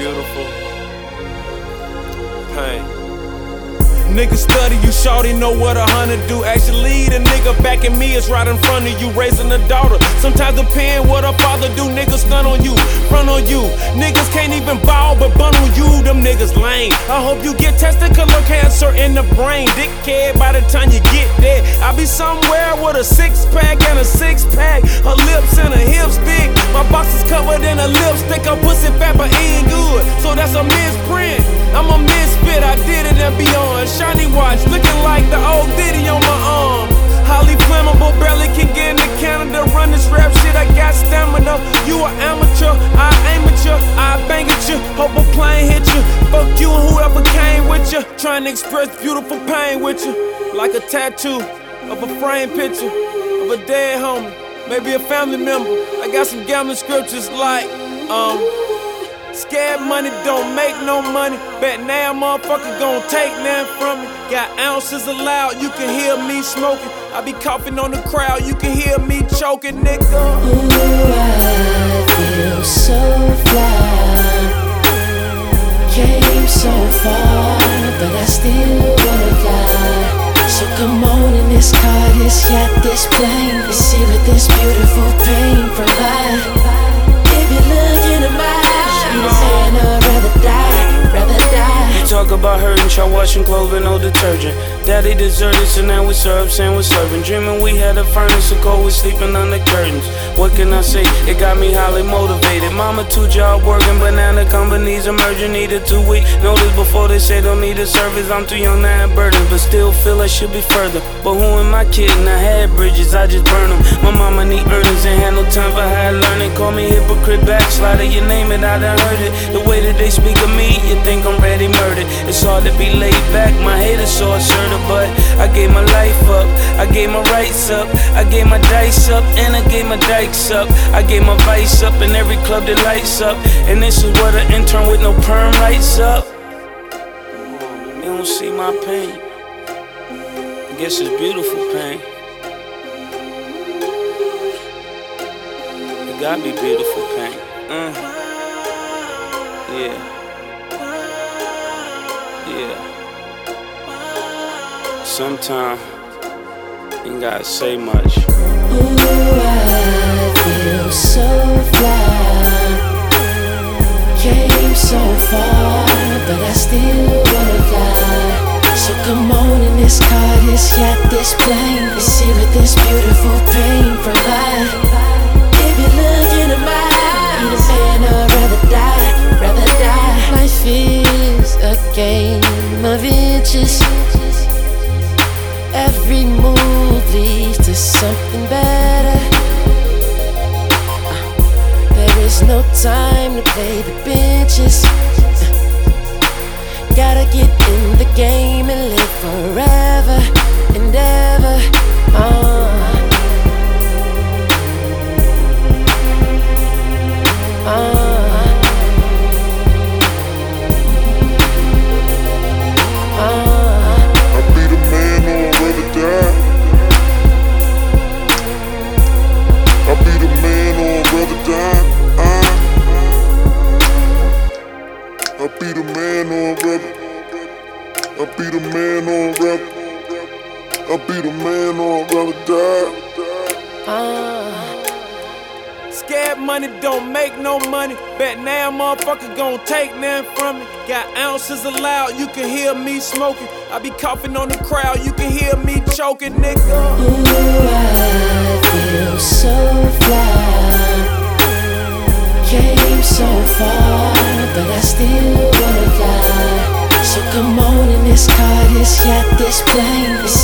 beautiful. Pain. Niggas study you, shawty know what 100 do. Actually, the nigga backing me is right in front of you, raising a daughter. Sometimes depend what a father do. Niggas stun on you, front on you. Niggas can't even ball but bun on you. Them niggas lame. I hope you get testicular cancer in the brain. Dickhead, by the time you get there, I'll be somewhere with a 6-pack and a 6-pack. Her lips and her hips big. My box is covered in a lipstick. Her pussy fat but ain't good, so that's a misprint. I'm a misfit, I did it and beyond. Shiny watch, looking like the old Diddy on my arm. Highly flammable, barely can get into Canada. Run this rap shit, I got stamina. You an amateur, I aim at you, I bang at you. Hope a plane hit you. Fuck you and whoever came with you. Trying to express beautiful pain with you. Like a tattoo of a framed picture of a dead homie, maybe a family member. I got some gambling scriptures like, scared money don't make no money. Bet now motherfucker gon' take nothing from me. Got ounces allowed, you can hear me smoking. I be coughing on the crowd, you can hear me choking, nigga. Ooh, I feel so fly. Came so far, but I still wanna fly. So come on in this car, this yacht, this plane, and see what this beautiful pain provides. If you look into my and I'd rather die, rather die. You talk about hurting, try washing clothes with no detergent. Daddy deserted, so now we serve, saying we're serving. Dreaming we had a furnace, so cold, we sleeping under curtains. What can I say? It got me highly motivated. Mama 2-job working, banana companies emerging. Need a 2-week notice before they say don't need a service. I'm too young to have burdens, but still feel I should be further. But who am I kidding? I had bridges, I just burn them. My mama need earnings, ain't had no time for high learning. Call me hypocrite, backslider, you name it, I done heard it. The way that they speak of me, you think I'm ready murdered. It's hard to be laid back, my haters so assertive. But I gave my life up, I gave my rights up, I gave my dice up, and I gave my dikes up. I gave my vice up in every club that lights up. And this is what an intern with no perm lights up. You don't see my pain, I guess it's beautiful pain. It gotta be beautiful pain. Yeah. Sometimes you ain't gotta say much. Ooh, I feel so fly. Came so far, but I still wanna fly. So come on in this car, this yacht, this plane, and see what this beautiful pain provides. If you look into my eyes, man, I'd rather die, rather die. Life is a game of inches. Every move leads to something better. There is no time to play the benches. Gotta get in the game and live forever and ever. I'll be the man or rather. I'll be the man or rather. I'll be the man or rather die. Scared money don't make no money. Bet now motherfucker gon' take nothing from me. Got ounces allowed, you can hear me smoking. I be coughing on the crowd, you can hear me choking, nigga. Ooh, I feel so fly. Came so far, but I still wanna fly. So come on in this car, this yacht, this plane.